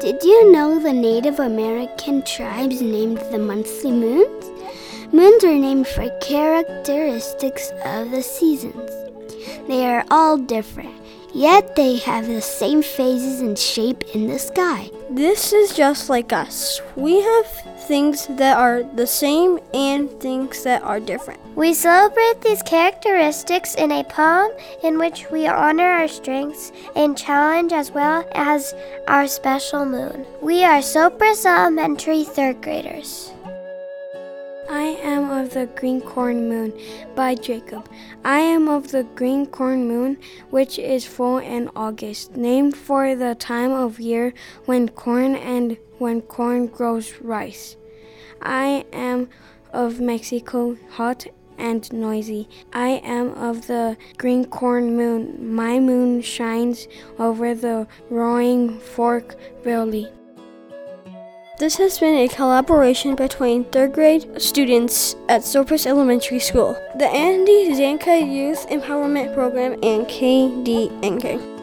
Did you know the Native American tribes named the monthly moons? Moons are named for characteristics of the seasons. They are all different, yet they have the same phases and shape in the sky. This is just like us. We have things that are the same and things that are different. We celebrate these characteristics in a poem in which we honor our strengths and challenge as well as our special moon. We are Sopris Elementary 3rd graders. I am of the green corn moon by Jacob. I am of the green corn moon, which is full in August, named for the time of year when corn grows rice. I am of Mexico, hot and noisy. I am of the green corn moon. My moon shines over the Roaring Fork Valley. This has been a collaboration between 3rd grade students at Sopris Elementary School, the Andy Zanka Youth Empowerment Program, and KDNK.